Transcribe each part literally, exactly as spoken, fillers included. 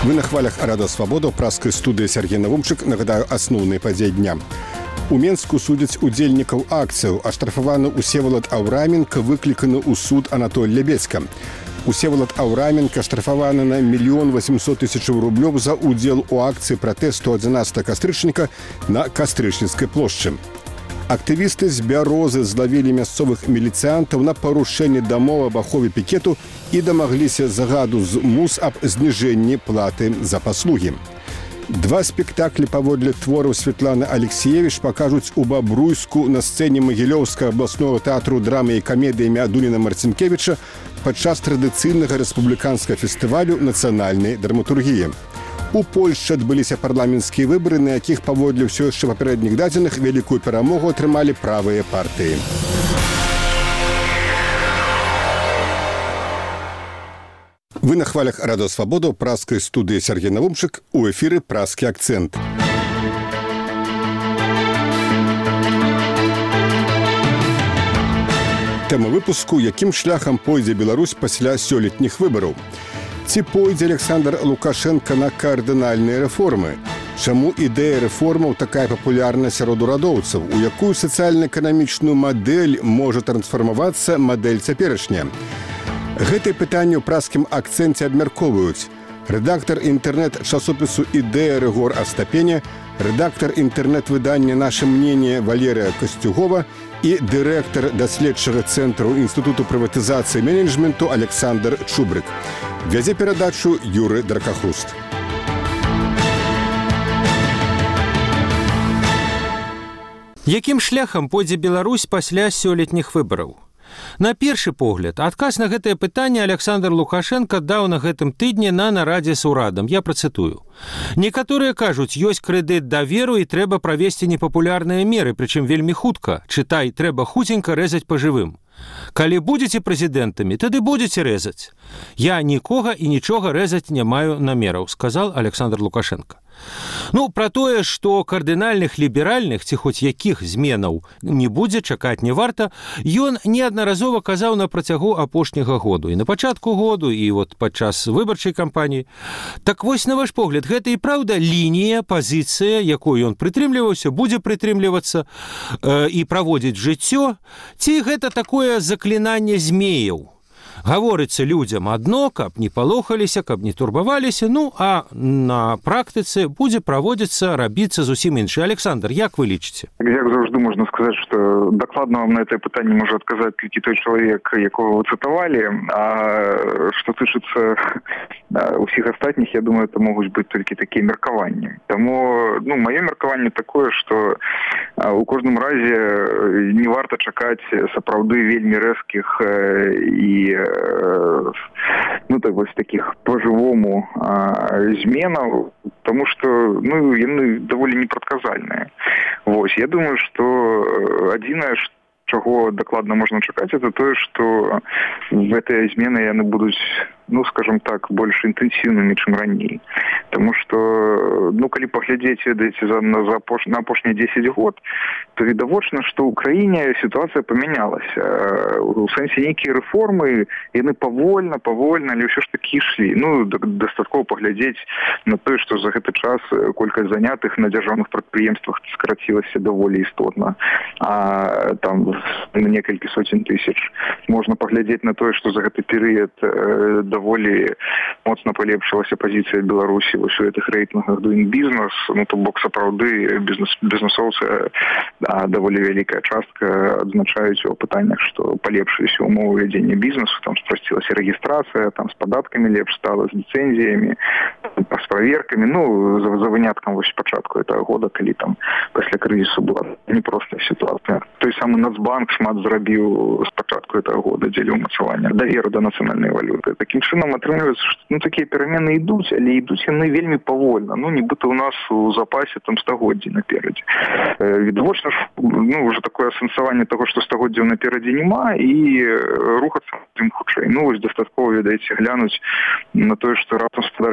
Вы на хвалях Радио Свобода, праскай студыі Сергей Навумчык. Нагадаю, асноўныя падзеі дня. У Менску судзяць удзельнікаў акцыяў. Аштрафаваны Усевалад Аўраменка, выкліканы ў суд Анатоль Лебедзька. Усевалад Аўраменка штрафаваны на мільён васьмсот тысячаў рублёў за удзел у акцыі пратэсту адзінаццатага кастрычніка на Кастрычніцкай плошчы. Актывісты з Бярозы злавілі мясцовых міліцыянтаў на парушэнне дамоў аб ахове пікету і дамагліся загаду з МУС аб зніжэнні платы за паслугі. Два спектаклі паводле твораў Светланы Алексеевіч пакажуць у Бабруйску на сцэне Магілёўскага абласнога тэатру драмы і камедыі імя Дуніна Марцінкевіча падчас традыцыйнага рэспубліканскага фестывалю нацыянальнай драматургіі. У Польшчы адбыліся парламенцкія выбары, на якіх паводле ўсё яшчэ папярэдніх дадзеных вялікую перамогу атрымалі правыя партыі. Вы на хвалях Радио Свобода, праскай студыі Сергей Навумчык, у эфіры «Праскі акцэнт». Тэма выпуску «Якім шляхам пойдзе Беларусь пасля сёлетніх выбараў». Ці пойдзе Александр Лукашенко на кардынальныя рэформы? Чаму ідэя рэформаў такая папулярна сярод урадоўцаў? У якую сацыяльна-эканамічную мадэль можа трансфармавацца мадэль цяперашняя? Гэтыя пытанні ў праскім акцэнце абмяркоўваюць рэдактар інтэрнэт-часопісу «Ідэя» Рыгор Астапеня, рэдактар інтэрнэт-выдання «Наше мнение» Валерія Касцюгова і дырэктар даследчага цэнтру Інстытуту прыватызацыі і менеджменту Александр Чубрык. Вядзе перадачу Юры Дракахруст. Якім шляхам пойдзе Беларусь пасля сёлетніх выбараў? На першы погляд, адказ на гэтае пытанне Александр Лукашенко даў на гэтым тыдні на нарадзе з урадам. Я працытую. Некаторыя кажуць, ёсць крэдыт даверу і трэба правесці непапулярныя меры, прычым вельмі хутка. Чытай, трэба хуценька рэзаць па жывым. Калі будзеце прэзідэнтамі, тады будзеце рэзаць. Я нікога і нічога рэзаць не маю намераў, сказал Александр Лукашенко. Ну, пра тое, што кардынальных ліберальных ці хоць якіх зменаў не будзе, чакаць не варта, ён неаднаразова казаў на працягу апошняга году. І на пачатку году, і вот падчас выбарчай кампаніі. Так вось, на ваш погляд, гэта і праўда лінія, пазіцыя, якой ён прытрымліваўся, будзе прытрымлівацца э, і праводзіць жыццё, ці гэта такое заклінанне змеяў? Гаворыцца людзям адно, каб не палохаліся, каб не турбаваліся, ну, а на практыцы будзе праводзіцца, рабіцца зусім іншы. Александр, як вы лічыце? Як заўжды можна сказаць, што дакладна вам на гэтае пытанне можа адказаць толькі той чалавек, якого вы цытавалі, а што тычыцца ўсіх астатніх, я думаю, это могуць быць толькі такія меркаванні. Таму, ну, маё меркаванне такое, што у кожным разе не варта чакаць сапраўды вельмі рэзкіх і ну так вось таких по-живому зменаў, тому что ну яны даволі непрадказальныя. Вось, я думаю, что адзінае, чаго дакладна можна чакаць, это тое, что гэтыя змены яны будуць, ну, скажем так, больш інтэнсіўнымі, чым раней. Тому что, ну, калі паглядзець, ведаеце, за, на, за апош... на апошнія дзесяць год, то відавочна, што ў краіне сітуацыя памянялася. У сэнсе нейкія рэформы, яны павольна, павольна, але ўсё ж такі ішлі. Ну, дастаткова паглядзець на тое, што за гэты час колькасць занятых на дзяржаўных прадпрыемствах скарацілася даволі істотна. А там некалькі сотень тысяч. Можна паглядзець на тое, што за гэты перыяд э, даволі моцна палепшылася пазіцыя Беларусі вось у гэтых рэйтынгах Doing Business. Ну, то бок сапраўды бізнес, бізнесоўцы а, даволі вялікая частка адзначаюць у пытаннях, што палепшыліся умовы вядзення бізнесу, там спрасцілася рэгістрацыя, там з падаткамі лепш стала, з ліцэнзіямі, з праверкамі. Ну, за, за выняткам вось пачатку гэтага года, калі там пасля крызісу была непростая сітуацыя. Той самы Нацбанк шмат зрабіў з пачатку гэтага года дзеля ўмацавання даверу да нацыянальнай валюты. Такім чынам атрымліваецца, што ну, такія перамены ідуць, але ідуць яны вельмі павольна. Ну, нібыта ў нас у запасе там стагоддзі наперадзе. Э, відавочна, ну, уже такое асэнсаванне таго, што стагоддзяў наперадзе няма, і рухацца тым хутчэй. Ну, вось дастаткова, ведаеце, глянуць на тое, што раптам спадарэнне РМО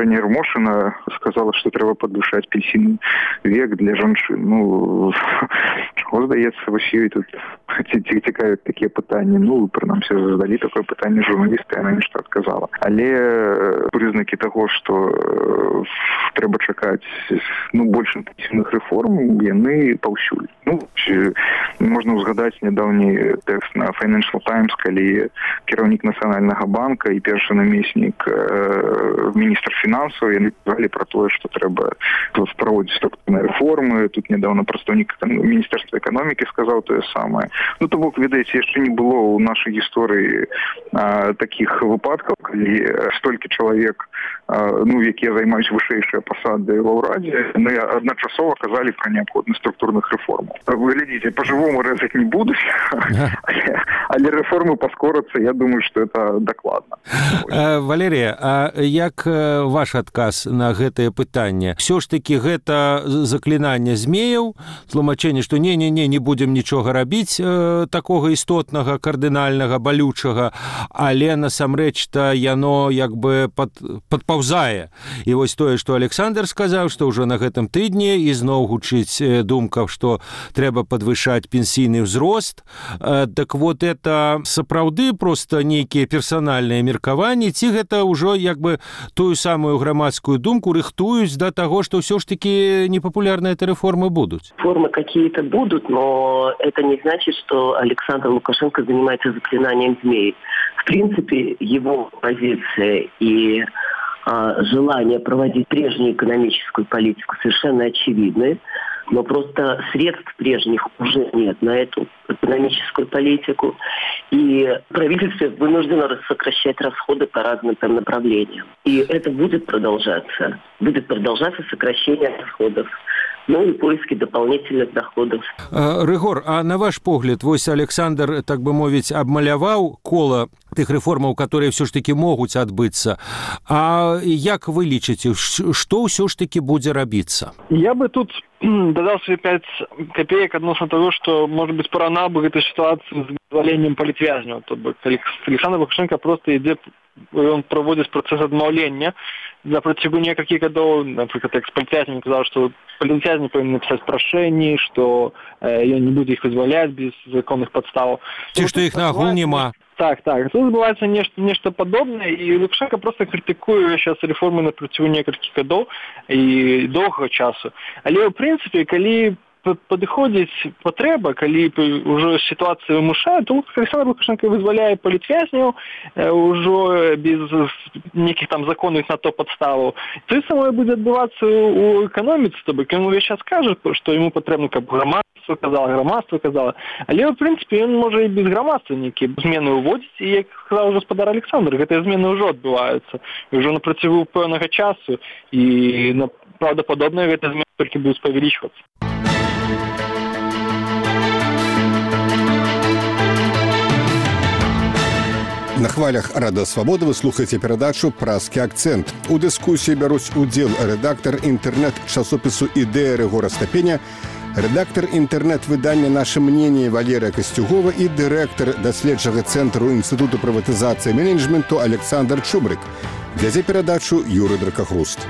Яшина сказала, што трэба падвышаць пенсійны век для жанчын. Ну, чаго здаецца, вось ёй тут цікавят такія пытанні. Ну, прынамсі, задалі такое пытанне журналісты, яна нешта адказала. Але прызнакі таго, што трэба чакаць ну, больш інтэнсіўных рэформ, яны паўсюль. Ну, можна ўзгадаць нядаўні тэкст на Financial Times, калі кіраўнік Нацыянальнага банка і першы намеснік э, міністр фінансаў, яны казалі пра тое, што трэба праводзіць структурныя рэформы. Тут нядаўна прадстаўнік Міністэрства эканомікі сказаў тое самае. Ну, то бок, ведаеце, яшчэ не было ў нашай гісторыі а, такіх выпадкаў, калі столькі чалавек, а, ну, якія займаюць вышэйшыя пасады ва ўрадзе, яны адначасова казалі пра неабходнасць структурных рэформаў. Вы глядзіце, па-жывому рэзаць не будуць, але, але рэформы паскорацца, я думаю, што это дакладна. Валерія, а як ваш адказ на гэтае пытанне? Всё ж такі гэта заклінанне змеяў, тлумачэнне, што не-не-не, не будзем нічога рабіць э, такога істотнага, кардынальнага, балючага, але насамрэч-то яно як бы пад, падпаўзае. І вось тое, што Александр сказаў, што ўжо на гэтым тыдні ізноў гучыць думка, што трэба падвышаць пенсійны ўзрост. Э, так вот, это сапраўды проста нейкія персанальныя меркаванні, ці гэта ўжо як бы тую самую грамадскую думку рыхтуюць да таго, што ўсё ж такі непапулярныя эти рэформы будуць? Формы какие-то будут, но это не значит, что Александр Лукашенко занимается заклинанием змей. В принципе, его позиция и а, желание проводить прежнюю экономическую политику совершенно очевидны. Но просто средств прежних уже нет на эту экономическую политику. И правительство вынуждено сокращать расходы по разным там направлениям. И это будет продолжаться. Будет продолжаться сокращение расходов. Ну и поиски дополнительных доходов. Рыгор, а на ваш погляд, вось Александр, так бы мовіць, абмаляваў кола тых рэформаў, которые все ж таки могуць адбыцца. А як вы лічыце, што ўсё ж таки будзе рабіцца? Я бы тут додал свои пять копеек относно того, что, может быть, паранал бы эту ситуацию с вызволением политвязняў. То бок Александр Лукашенко просто ідзе, он проводит процесс адмаўлення. На протягу некалькіх гадоў, напрыклад, экс-палітвязні казаў, што палітвязні павінны напісаць прашэнні, што э, ён не будзе іх вызваляць без законных падстаў. Ці што іх нагул няма. Так, так. Тут збываецца нешта, нешта падобнае, і Лукашенко просто крытыкуе зараз рэформы на працягу некалькіх гадоў і доўгага часу. Але, ў прынцыпе, калі падыходзіць патрэба, калі ўжо сітуацыя вымушае, то Александр Лукашенко вызваляе палітвязняў ўжо без нейкіх там законных на то падставаў. Тое самае будзе адбывацца ў эканоміцы, то бок ён увесь час кажа, што яму патрэбна, каб грамадства казала, грамадства казала. Але, ў прынцыпе, ён можа і без грамадства нейкія змены ўводзіць, і, як сказаў гаспадар Александр, гэтыя змены ўжо адбываюцца. Ўжо на працягу пэўнага часу, і, праўдападобна, гэтыя змены толькі будуць павялічвацца. На хвалях Радыё Свабода вы слухаеце перадачу «Празкі акцэнт». У дыскусіі бяруць удзел рэдактар інтэрнэт-часопісу «Ідэя» Рыгор Астапеня, рэдактар інтэрнэт-выдання «Наша мнение» Валерія Касцюгова і дырэктар даследчага цэнтру Інстытуту прыватызацыі і менеджменту Александр Чубрык. Вядзе перадачу Юрый Дракахруст.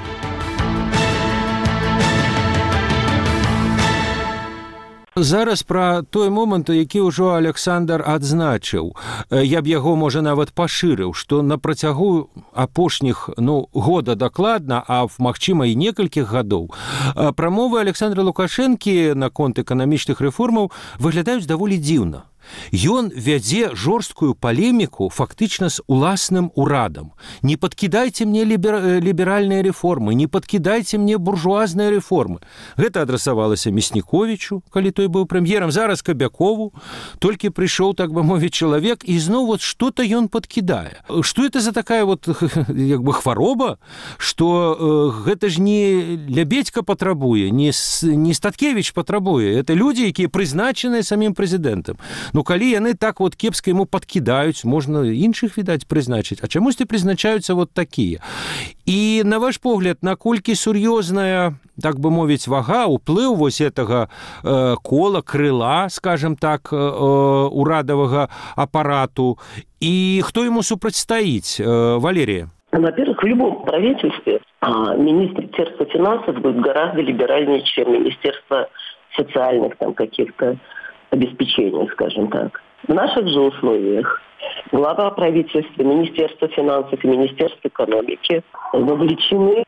Зараз пра той момант, які ўжо Александр адзначыў. Я б яго, можа, нават пашырыў, што на працягу апошніх, ну, года дакладна, а, магчыма, і некалькіх гадоў, прамовы Александра Лукашэнкі наконт эканамічных рэформаў выглядаюць даволі дзіўна. Ён вядзе жорсткую палеміку фактычна з уласным урадам. Не падкідайце мне лібер... ліберальныя рэформы, не падкідайце мне буржуазныя рэформы. Гэта адрасавалася Мясніковічу, калі той быў прэм'ерам, зараз Кабякову. Толькі прыйшоў, так бы мовіць, чалавек, і зноў вот што-то ён падкідае. Што это за такая вот як бы хвароба, што э, гэта ж не Лябедзька патрабуе, не, не Статкевіч патрабуе. Это людзі, якія прызначаныя самім прэзідэнтам. Ну, калі яны так вот кепска яму падкідаюць, можна іншых, відаць, прызначыць. А чамусьці прызначаюцца вот такія. І, на ваш погляд, наколькі сур'ёзная, так бы мовіць, вага, уплыў вось гэтага э, кола, крыла, скажем так, э, урадавага апарату, і хто яму супрацьстаіць, э, Валерія? Во-первых, в любом правительстве А Министерство финансов будет гораздо либеральнее, чем Министерство социальных там каких-то обеспечений, скажем так. В наших же условиях глава правительства, Министерство финансов и Министерство экономики вовлечены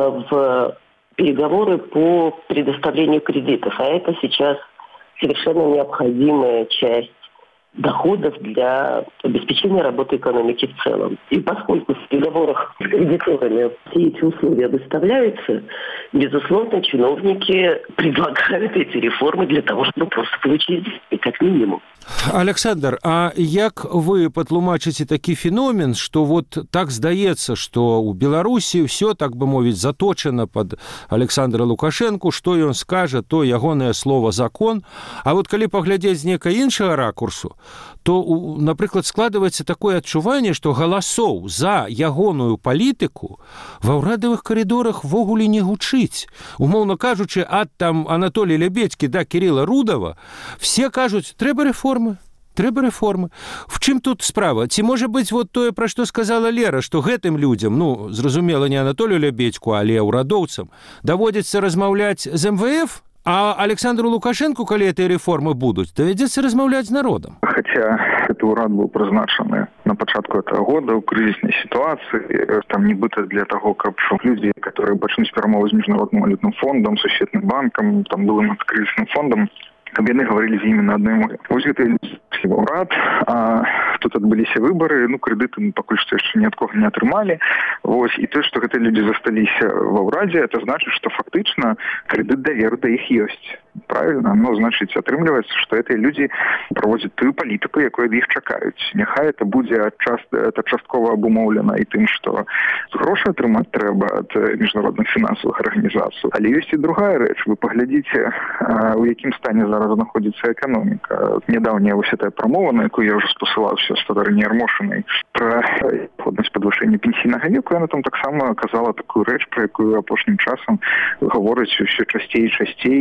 в переговоры по предоставлению кредитов. А это сейчас совершенно необходимая часть доходов для обеспечения работы экономики в целом. И поскольку в переговорах с кредиторами все эти условия выставляются, безусловно, чиновники предлагают эти реформы для того, чтобы просто получить деньги, как минимум. Александр, а як вы патлумачыце такі феномен, што вот так здаецца, што ў Беларусі ўсё, так бы мовіць, заточана пад Александра Лукашэнку, што ён скажа, то ягонае слово закон. А вот калі паглядзець з некай іншага ракурсу, то, напрыклад, складваецца такое адчуванне, што галасоў за ягоную палітыку ва ўрадавых каридорах ввогуле не гучыць. Умоўна кажучы, ад там Анатолія Лебедькі да Кірыла Рудава, все кажуць, трэба рэформы. Трэба рэформы. В чым тут справа? Ці можа быць вот тое, пра што сказала Лера, што гэтым людзям, ну, зразумела, не Анатолію Лебедьку, але ўрадоўцам, даводзіцца размаўляць з эм вэ эф, а Александру Лукашенку, калі гэтыя рэформы будуць, давядзецца размаўляць з народам. Хотя этот урад был призначен на початку этого года в кризисной ситуации, там нібыта для того, как люди, которые пачнуць перамовы з Міжнародным валютным фондом, Сусветным банком, там былым кризисным фондом, каб яны говорили з імі на адной мове. Вось гэта всего урад, а тут адбыліся выборы, ну, крэдыты мы пакуль што яшчэ ні ад кого не атрымалі. Вось, і то, што гэтыя людзі засталіся ва ўрадзе, это значыць, што фактычна крэдыт даверу да іх ёсць. Правильно? Ну, значыць, атрымліваецца, што гэтыя людзі праводзяць тую палітыку, якую ад іх чакаюць. Няхай это будзе это часткова абумоўлена і тым, што грошы атрымаць трэба ад міжнародных фінансавых арганізацый. Але ёсць і другая рэч. Вы паглядзіце, у якім стане зараз знаходзіцца эканоміка. Нядаўняя вось эта прамова, на якую я ўжо спасылаўся з Фадарыні Ярмошынай, пра неабходнасць падвышэння пенсійнага веку, яна там таксама казала такую рэч, пра якую апошнім часам гавораць усё часцей і часцей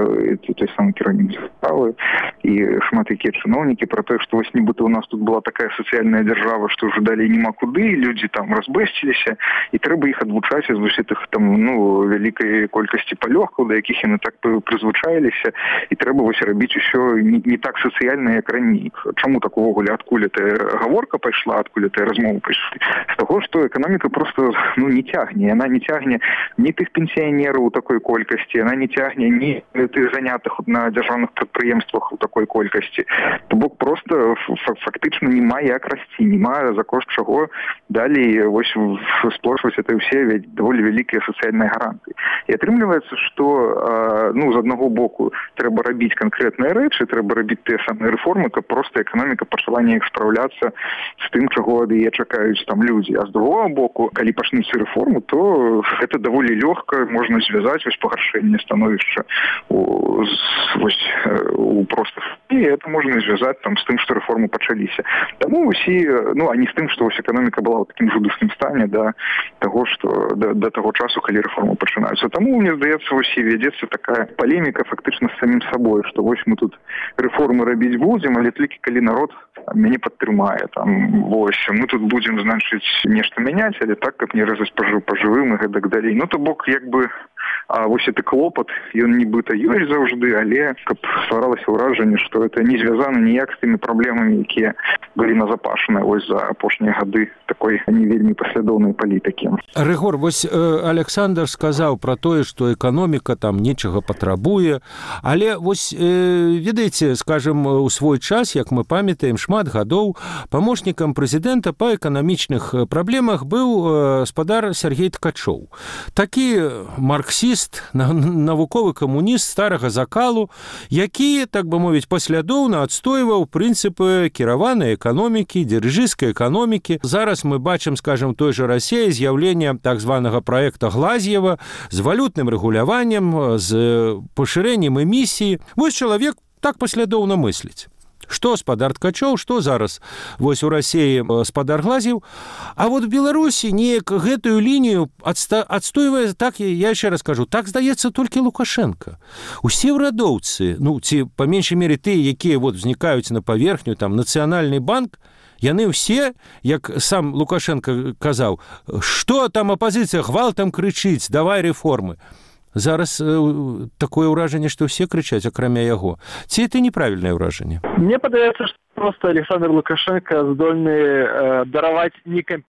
той самы кіраўнік справы і шмат якія чыноўнікі пра тое, што вось нібыта у нас тут была такая сацыяльная дзяржава, што ўжо далей няма куды, людзі там разбэсціліся, і трэба іх адвучаць з вось гэтых там, ну, вялікай колькасці палёгкаў, да якіх яны так прызвычаіліся, і трэба вось рабіць усё не, не так сацыяльна, як раней. Чаму так увогуле адкуль эта гаворка пайшла, адкуль эта размова пайшла? З таго, што эканоміка просто, ну, не цягне. Яна не цягне ні тых пенсіянераў у такой колькасці, яна не цягне ні тых занятых на дзяржаўных прадпрыемствах у такой колькасці. То бок просто фактычна няма як расці, няма за кошт чаго далей вось сплошваць это ўсе даволі вялікія сацыяльныя гарантыі. І атрымліваецца, што, ну, з аднаго боку трэба рабіць канкрэтныя рэчы, трэба рабіць тыя самыя рэформы, каб проста эканоміка пачала неяк спраўляцца з тым, чаго ад яе чакаюць там людзі. А з другого боку, калі пачнуцца рэформы, то гэта даволі лёгка можна звязаць вось пагаршэнне становішча у вось у простых, і это можна звязаць там з тым, што рэформы пачаліся. Таму усі, ну, а не з тым, што вось эканоміка была ў такім жудасным стане да таго, што да, да таго часу, калі рэформы пачынаюцца. Таму мне здаецца, вось і вядзецца такая палеміка фактычна з самім сабой, што вось мы тут рэформы рабіць будзем, але толькі калі народ мяне падтрымае, там вось мы тут будзем, значыць, нешта мяняць, але так, каб не рэзаць па жывым і гэтак далей. Ну, то бок, як бы, а вось гэты клопат, ён нібыта ёсць заўжды, але каб стваралася ўражанне, што это не звязана ніяк з тымі праблемамі, якія былі назапашаныя вось за апошнія гады такой не вельмі паслядоўнай палітыкі. Рыгор, вось Александр сказаў пра тое, што эканоміка там нечага патрабуе, але вось, ведаеце, скажем, у свой час, як мы памятаем, шмат гадоў памочнікам прэзідэнта па эканамічных праблемах быў спадар Сергей Ткачоў. Такі марксіст, навуковы камуніст старага закалу, які, так бы мовіць, паслядоўна адстойваў прынцыпы кіраванай эканомікі, дырыжысцкай эканомікі. Зараз мы бачым, скажем, той жа Расіі з'яўленне так званага праекта Глазьева з валютным рэгуляваннем, з пашырэннем эмісіі. Вось чалавек так паслядоўна мысліць. Што спадар Ткачоў, што зараз вось у Расіі спадар Глазьев. А вот в Беларусі неяк гэтую лінію адста... адстойвае, так, я яшчэ раз кажу, так здаецца толькі Лукашенко. Усе ўрадоўцы, ну, ці па меншай мере тыя, якія вот узнікаюць на паверхню, там, Нацыянальны банк, Яны ўсе, як сам Лукашенко казаў, што там апазіцыя гвалтам крычыць, давай рэформы. Зараз э, такое ўражанне, што ўсе крычаць, акрамя яго. Ці это неправільнае ўражанне? Мне падаецца, што просто Александр Лукашенко здольны э, дараваць некампетэнтнасць